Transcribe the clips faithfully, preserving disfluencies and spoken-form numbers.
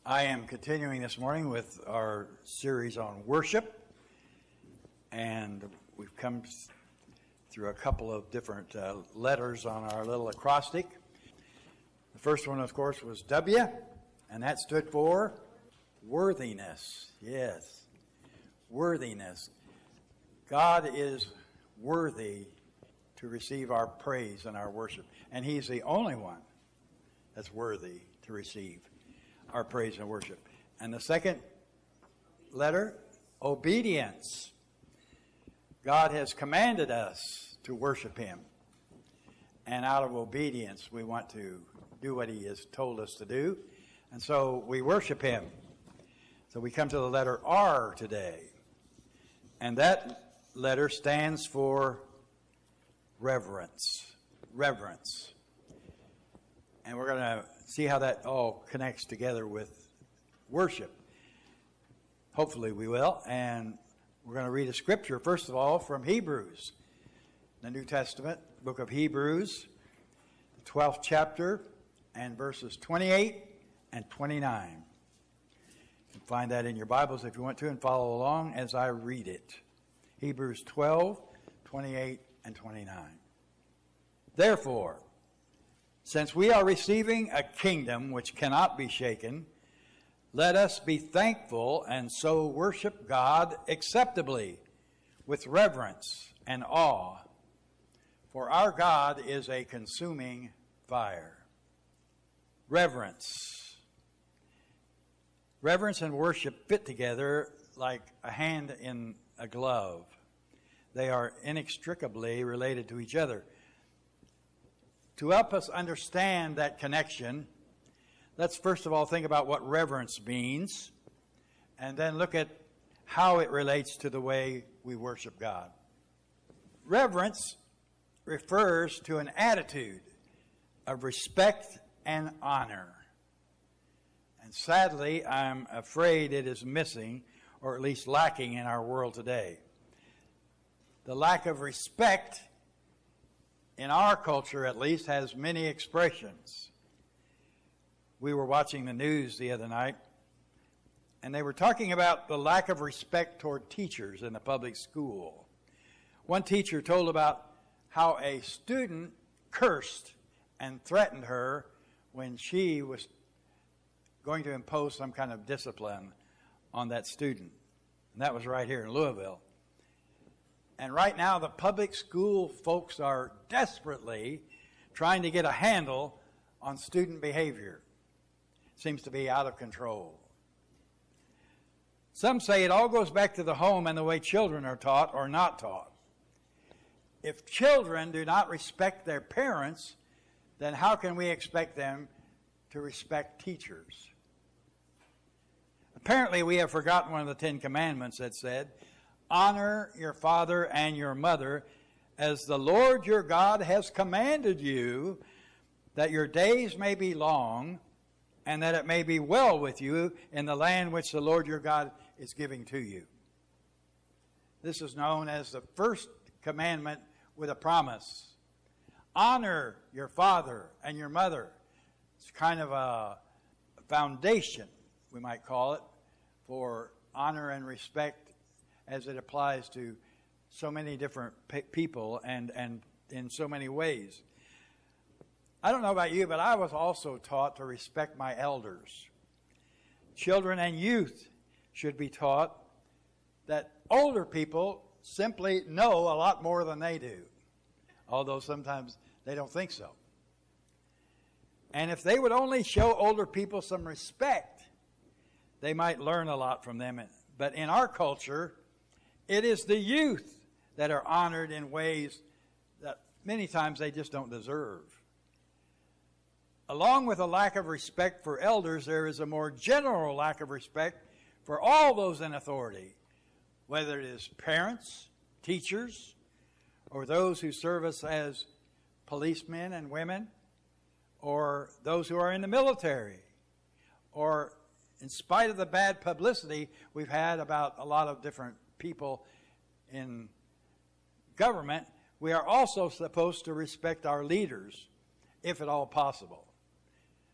I am continuing this morning with our series on worship, and we've come through a couple of different uh, letters on our little acrostic. The first one, of course, was W, and that stood for worthiness. Yes, worthiness. God is worthy to receive our praise and our worship, and He's the only one that's worthy to receive our praise and worship. And the second letter, obedience. God has commanded us to worship Him. And out of obedience, we want to do what He has told us to do. And so we worship Him. So we come to the letter R today. And that letter stands for reverence. Reverence. And we're going to see how that all connects together with worship. Hopefully we will. And we're going to read a scripture, first of all, from Hebrews, the New Testament, book of Hebrews, the twelfth chapter, and verses twenty-eight and twenty-nine. You can find that in your Bibles if you want to and follow along as I read it. Hebrews twelve, twenty-eight, and twenty-nine. Therefore, since we are receiving a kingdom which cannot be shaken, let us be thankful and so worship God acceptably with reverence and awe. For our God is a consuming fire. Reverence. Reverence and worship fit together like a hand in a glove. They are inextricably related to each other. To help us understand that connection, let's first of all think about what reverence means, and then look at how it relates to the way we worship God. Reverence refers to an attitude of respect and honor. And sadly, I'm afraid it is missing, or at least lacking in our world today. The lack of respect in our culture, at least, has many expressions. We were watching the news the other night, and they were talking about the lack of respect toward teachers in the public school. One teacher told about how a student cursed and threatened her when she was going to impose some kind of discipline on that student. And that was right here in Louisville. And right now, the public school folks are desperately trying to get a handle on student behavior. It seems to be out of control. Some say it all goes back to the home and the way children are taught or not taught. If children do not respect their parents, then how can we expect them to respect teachers? Apparently, we have forgotten one of the Ten Commandments that said, honor your father and your mother as the Lord your God has commanded you, that your days may be long and that it may be well with you in the land which the Lord your God is giving to you. This is known as the first commandment with a promise. Honor your father and your mother. It's kind of a foundation, we might call it, for honor and respect as it applies to so many different pe- people and, and in so many ways. I don't know about you, but I was also taught to respect my elders. Children and youth should be taught that older people simply know a lot more than they do, although sometimes they don't think so. And if they would only show older people some respect, they might learn a lot from them. But in our culture, it is the youth that are honored in ways that many times they just don't deserve. Along with a lack of respect for elders, there is a more general lack of respect for all those in authority, whether it is parents, teachers, or those who serve us as policemen and women, or those who are in the military, or in spite of the bad publicity we've had about a lot of different people in government, we are also supposed to respect our leaders, if at all possible.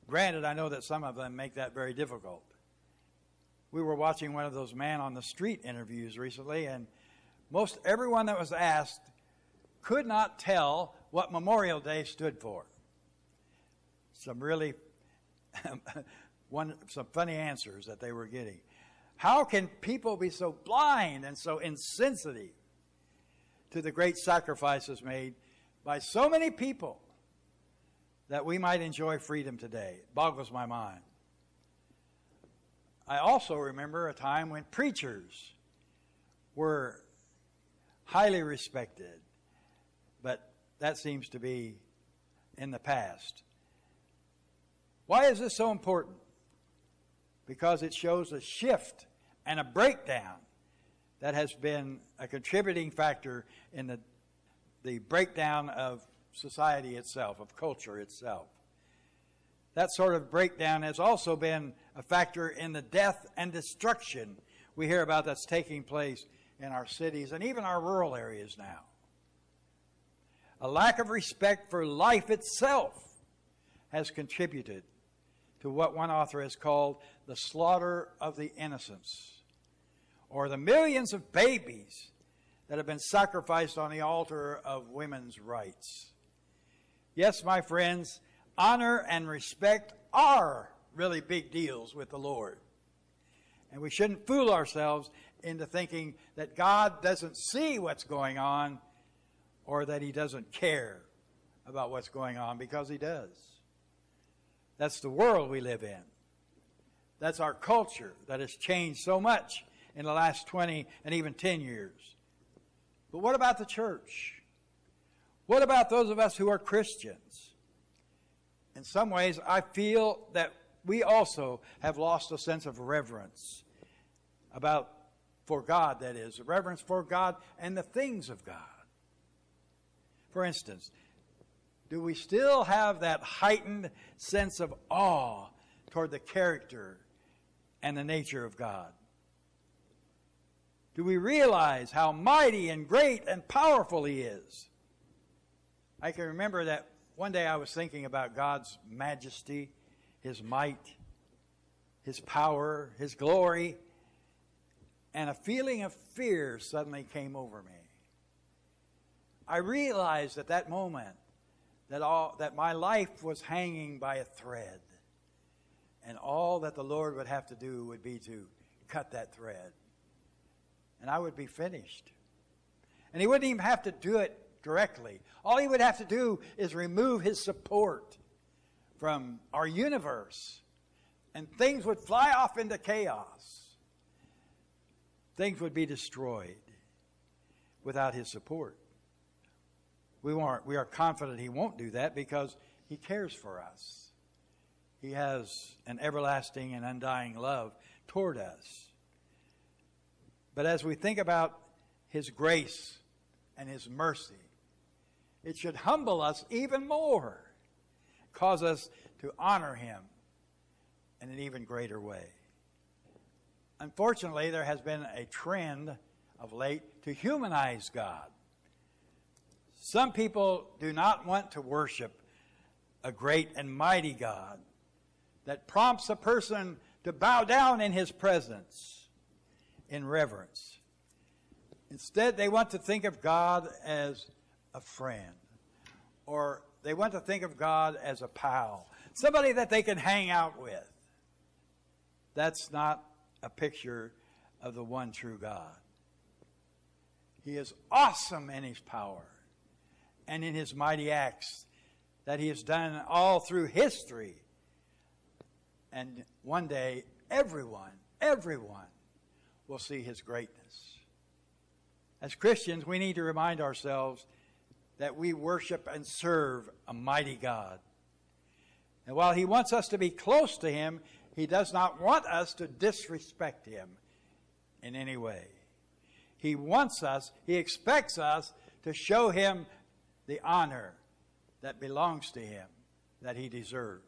Granted, I know that some of them make that very difficult. We were watching one of those man on the street interviews recently, and most everyone that was asked could not tell what Memorial Day stood for. Some really one some funny answers that they were getting. How can people be so blind and so insensitive to the great sacrifices made by so many people that we might enjoy freedom today? It boggles my mind. I also remember a time when preachers were highly respected, but that seems to be in the past. Why is this so important? Because it shows a shift and a breakdown that has been a contributing factor in the, the breakdown of society itself, of culture itself. That sort of breakdown has also been a factor in the death and destruction we hear about that's taking place in our cities and even our rural areas now. A lack of respect for life itself has contributed to what one author has called the slaughter of the innocents, or the millions of babies that have been sacrificed on the altar of women's rights. Yes, my friends, honor and respect are really big deals with the Lord. And we shouldn't fool ourselves into thinking that God doesn't see what's going on or that he doesn't care about what's going on, because he does. That's the world we live in. That's our culture that has changed so much in the last twenty and even ten years. But what about the church? What about those of us who are Christians? In some ways, I feel that we also have lost a sense of reverence about, for God, that is, reverence for God and the things of God. For instance, do we still have that heightened sense of awe toward the character and the nature of God? Do we realize how mighty and great and powerful he is? I can remember that one day I was thinking about God's majesty, his might, his power, his glory, and a feeling of fear suddenly came over me. I realized at that moment that all that my life was hanging by a thread, and all that the Lord would have to do would be to cut that thread, and I would be finished. And he wouldn't even have to do it directly. All he would have to do is remove his support from our universe, and things would fly off into chaos. Things would be destroyed without his support. We aren't, we are confident he won't do that because he cares for us. He has an everlasting and undying love toward us. But as we think about his grace and his mercy, it should humble us even more, cause us to honor him in an even greater way. Unfortunately, there has been a trend of late to humanize God. Some people do not want to worship a great and mighty God that prompts a person to bow down in his presence in reverence. Instead, they want to think of God as a friend, or they want to think of God as a pal, somebody that they can hang out with. That's not a picture of the one true God. He is awesome in his power and in his mighty acts that he has done all through history. And one day, everyone, everyone will see his greatness. As Christians, we need to remind ourselves that we worship and serve a mighty God. And while he wants us to be close to him, he does not want us to disrespect him in any way. He wants us, he expects us to show him the honor that belongs to him, that he deserves.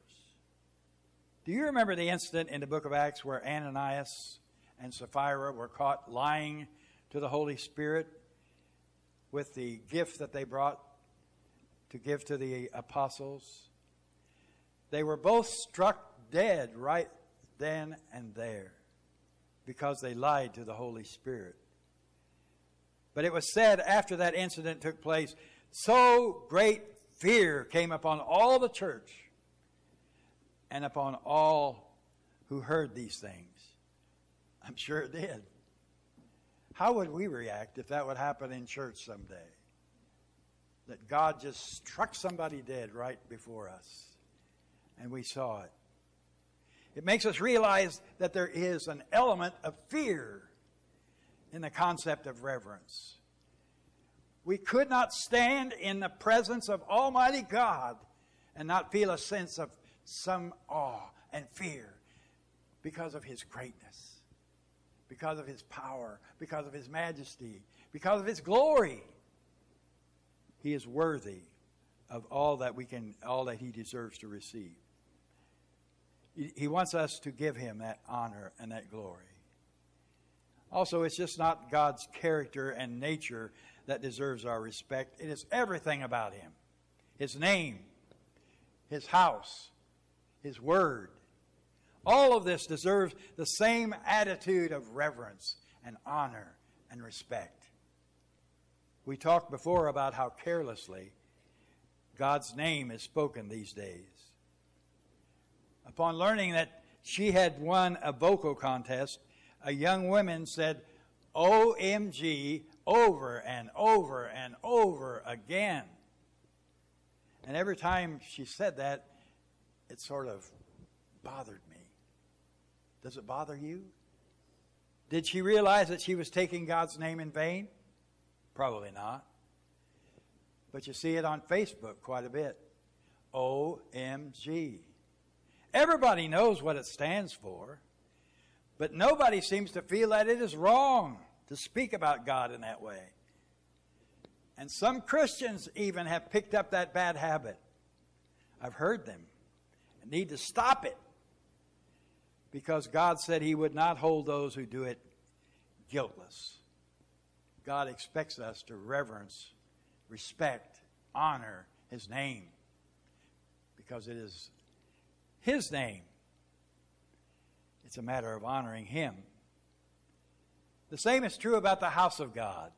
Do you remember the incident in the book of Acts where Ananias and Sapphira were caught lying to the Holy Spirit with the gift that they brought to give to the apostles? They were both struck dead right then and there because they lied to the Holy Spirit. But it was said after that incident took place, so great fear came upon all the church and upon all who heard these things. I'm sure it did. How would we react if that would happen in church someday? That God just struck somebody dead right before us and we saw it. It makes us realize that there is an element of fear in the concept of reverence. We could not stand in the presence of Almighty God and not feel a sense of some awe and fear because of His greatness, because of His power, because of His majesty, because of His glory. He is worthy of all that we can, all that He deserves to receive. He wants us to give Him that honor and that glory. Also, it's just not God's character and nature that deserves our respect. It is everything about Him. His name, His house, His word. All of this deserves the same attitude of reverence and honor and respect. We talked before about how carelessly God's name is spoken these days. Upon learning that she had won a vocal contest, a young woman said, O M G, over and over and over again. And every time she said that, it sort of bothered me. Does it bother you? Did she realize that she was taking God's name in vain? Probably not. But you see it on Facebook quite a bit. O M G. Everybody knows what it stands for, but nobody seems to feel that it is wrong to speak about God in that way. And some Christians even have picked up that bad habit. I've heard them and need to stop it because God said He would not hold those who do it guiltless. God expects us to reverence, respect, honor His name because it is His name. It's a matter of honoring Him. The same is true about the house of God.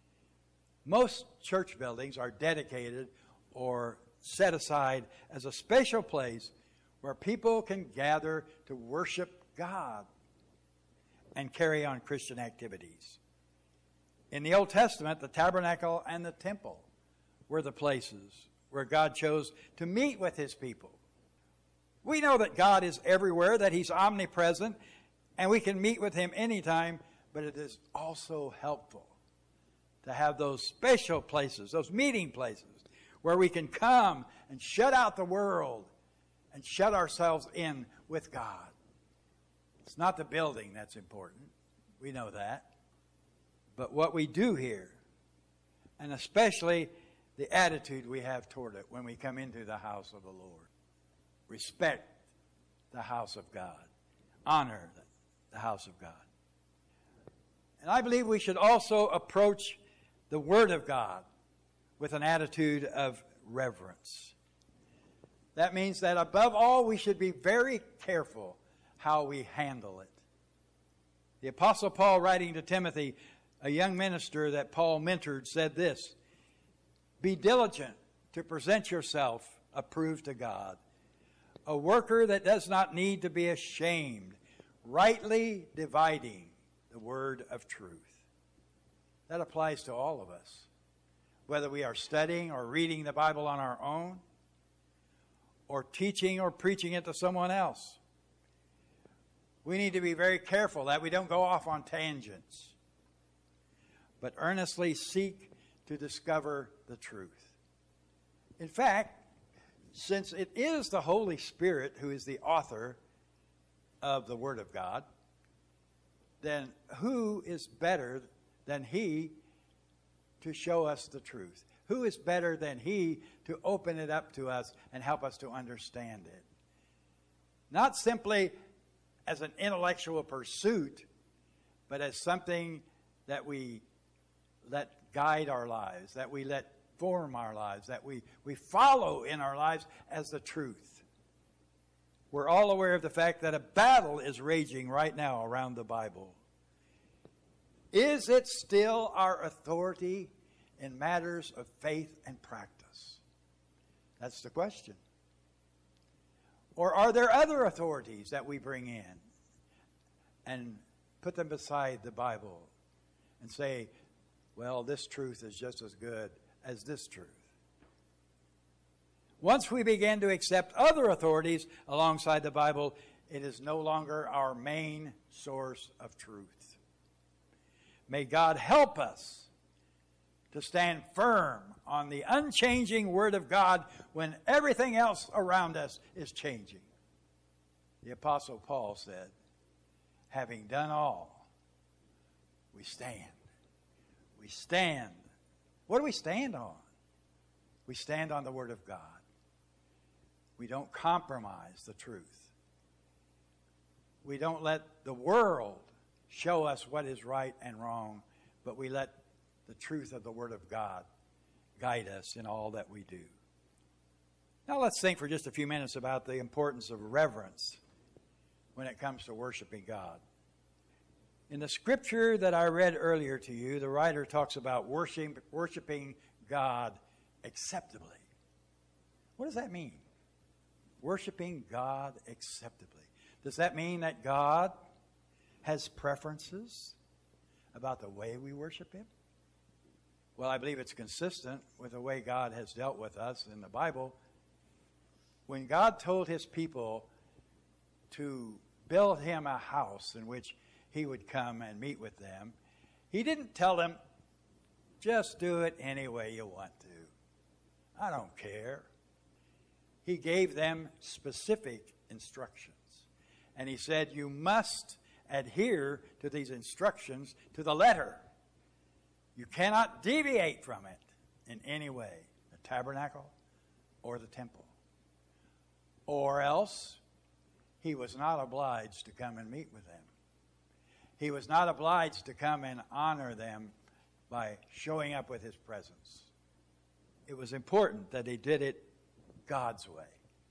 Most church buildings are dedicated or set aside as a special place where people can gather to worship God and carry on Christian activities. In the Old Testament, the tabernacle and the temple were the places where God chose to meet with His people. We know that God is everywhere, that He's omnipresent, and we can meet with Him anytime, but it is also helpful to have those special places, those meeting places, where we can come and shut out the world and shut ourselves in with God. It's not the building that's important. We know that. But what we do here, and especially the attitude we have toward it when we come into the house of the Lord. Respect the house of God. Honor the house of God. And I believe we should also approach the Word of God with an attitude of reverence. That means that above all, we should be very careful how we handle it. The Apostle Paul, writing to Timothy, a young minister that Paul mentored, said this, "Be diligent to present yourself approved to God, a worker that does not need to be ashamed, rightly dividing the word of truth." That applies to all of us, whether we are studying or reading the Bible on our own, or teaching or preaching it to someone else. We need to be very careful that we don't go off on tangents, but earnestly seek to discover the truth. In fact, since it is the Holy Spirit who is the author of the Word of God, then who is better than He to show us the truth? Who is better than He to open it up to us and help us to understand it? Not simply as an intellectual pursuit, but as something that we let guide our lives, that we let form our lives, that we, we follow in our lives as the truth. We're all aware of the fact that a battle is raging right now around the Bible. Is it still our authority in matters of faith and practice? That's the question. Or are there other authorities that we bring in and put them beside the Bible and say, well, this truth is just as good as this truth? Once we begin to accept other authorities alongside the Bible, it is no longer our main source of truth. May God help us to stand firm on the unchanging Word of God when everything else around us is changing. The Apostle Paul said, having done all, we stand. We stand. What do we stand on? We stand on the Word of God. We don't compromise the truth. We don't let the world show us what is right and wrong, but we let the truth of the Word of God guide us in all that we do. Now let's think for just a few minutes about the importance of reverence when it comes to worshiping God. In the scripture that I read earlier to you, the writer talks about worship, worshiping God acceptably. What does that mean? Worshiping God acceptably. Does that mean that God has preferences about the way we worship Him? Well, I believe it's consistent with the way God has dealt with us in the Bible. When God told His people to build Him a house in which He would come and meet with them, He didn't tell them, just do it any way you want to. I don't care. He gave them specific instructions. And He said, you must adhere to these instructions to the letter. You cannot deviate from it in any way, the tabernacle or the temple. Or else, He was not obliged to come and meet with them. He was not obliged to come and honor them by showing up with His presence. It was important that He did it God's way.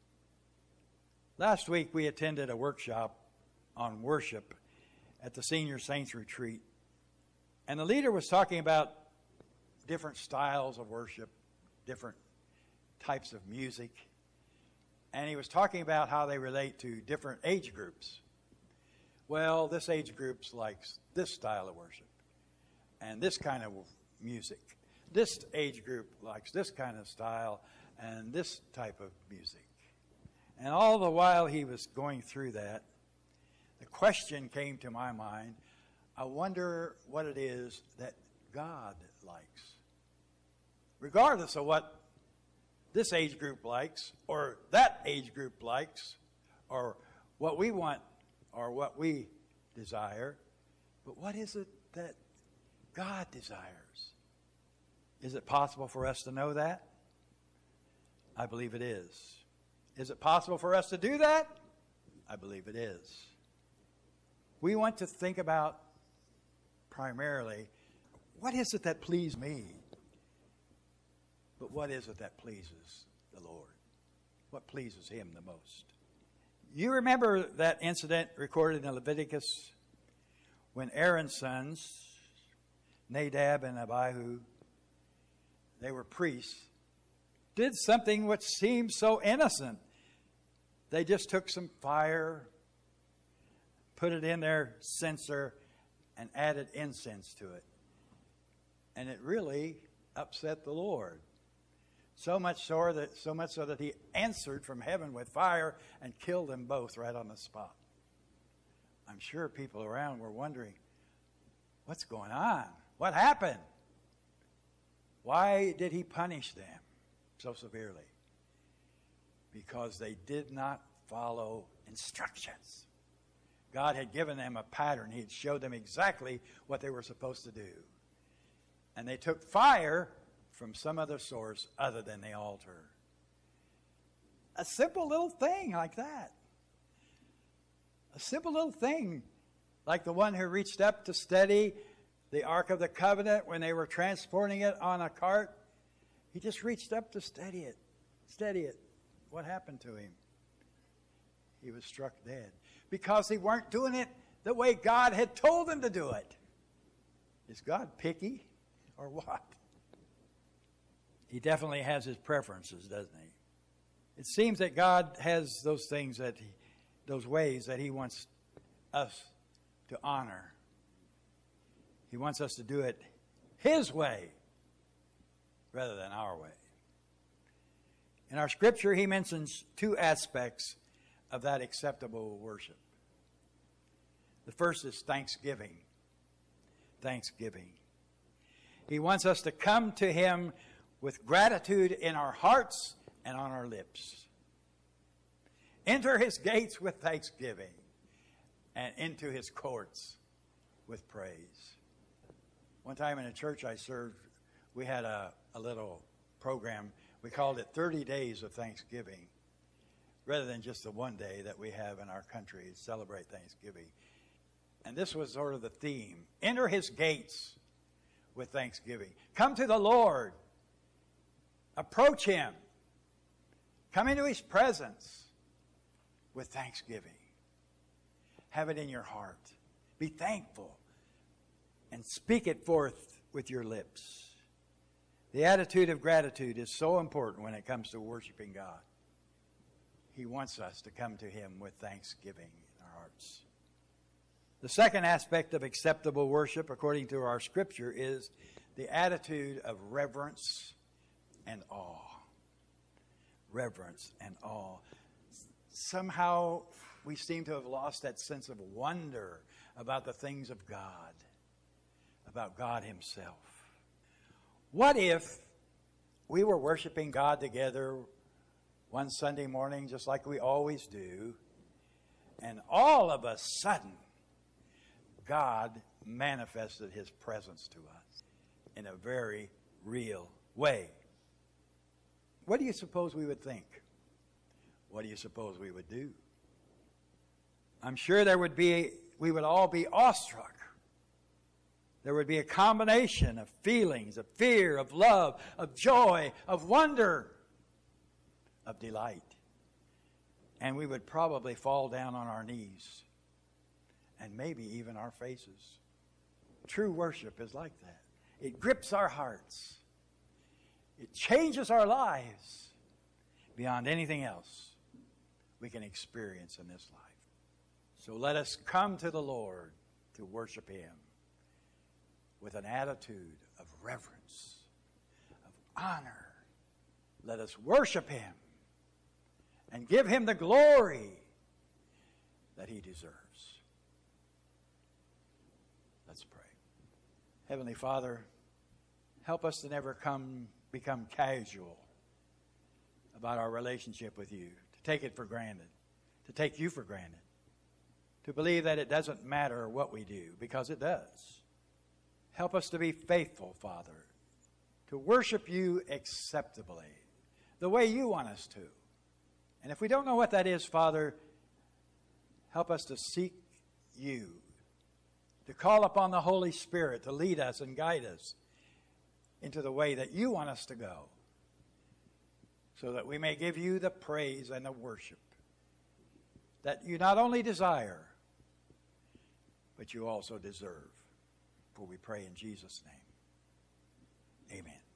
Last week we attended a workshop on worship at the Senior Saints Retreat. And the leader was talking about different styles of worship, different types of music. And he was talking about how they relate to different age groups. Well, this age group likes this style of worship and this kind of music. This age group likes this kind of style and this type of music. And all the while he was going through that, the question came to my mind, I wonder what it is that God likes. Regardless of what this age group likes, or that age group likes, or what we want, or what we desire, but what is it that God desires? Is it possible for us to know that? I believe it is. Is it possible for us to do that? I believe it is. We want to think about primarily, what is it that pleases me? But what is it that pleases the Lord? What pleases Him the most? You remember that incident recorded in Leviticus when Aaron's sons, Nadab and Abihu, they were priests, did something which seemed so innocent. They just took some fire, put it in their censer, and added incense to it. And it really upset the Lord. So much so that, so much so that He answered from heaven with fire and killed them both right on the spot. I'm sure people around were wondering, what's going on? What happened? Why did He punish them so severely? Because they did not follow instructions. God had given them a pattern. He had showed them exactly what they were supposed to do. And they took fire from some other source other than the altar. A simple little thing like that. A simple little thing like the one who reached up to steady the Ark of the Covenant when they were transporting it on a cart. He just reached up to steady it. Steady it. What happened to him? he was struck dead because they weren't doing it the way God had told them to do it. Is God picky or what? He definitely has his preferences, doesn't he? It seems that God has those things that he, those ways that he wants us to honor. He wants us to do it his way rather than our way. In our scripture, he mentions two aspects of that acceptable worship. The first is thanksgiving. Thanksgiving. He wants us to come to him with gratitude in our hearts and on our lips. Enter his gates with thanksgiving and into his courts with praise. One time in a church I served, we had a, a little program. We called it thirty days of Thanksgiving, rather than just the one day that we have in our country to celebrate Thanksgiving. And this was sort of the theme. Enter his gates with thanksgiving. Come to the Lord. Approach him. Come into his presence with thanksgiving. Have it in your heart. Be thankful and speak it forth with your lips. The attitude of gratitude is so important when it comes to worshiping God. He wants us to come to him with thanksgiving in our hearts. The second aspect of acceptable worship, according to our scripture, is the attitude of reverence and awe. Reverence and awe. Somehow we seem to have lost that sense of wonder about the things of God, about God himself. What if we were worshiping God together one Sunday morning, just like we always do, and all of a sudden, God manifested his presence to us in a very real way? What do you suppose we would think? What do you suppose we would do? I'm sure there would be, we would all be awestruck. There would be a combination of feelings, of fear, of love, of joy, of wonder, of delight. And we would probably fall down on our knees and maybe even our faces. True worship is like that. It grips our hearts. It changes our lives beyond anything else we can experience in this life. So let us come to the Lord to worship him with an attitude of reverence, of honor. Let us worship him and give him the glory that he deserves. Let's pray. Heavenly Father, help us to never come become casual about our relationship with you, to take it for granted, to take you for granted, to believe that it doesn't matter what we do, because it does. Help us to be faithful, Father, to worship you acceptably, the way you want us to. And if we don't know what that is, Father, help us to seek you, to call upon the Holy Spirit to lead us and guide us into the way that you want us to go, so that we may give you the praise and the worship that you not only desire, but you also deserve. For we pray in Jesus' name. Amen.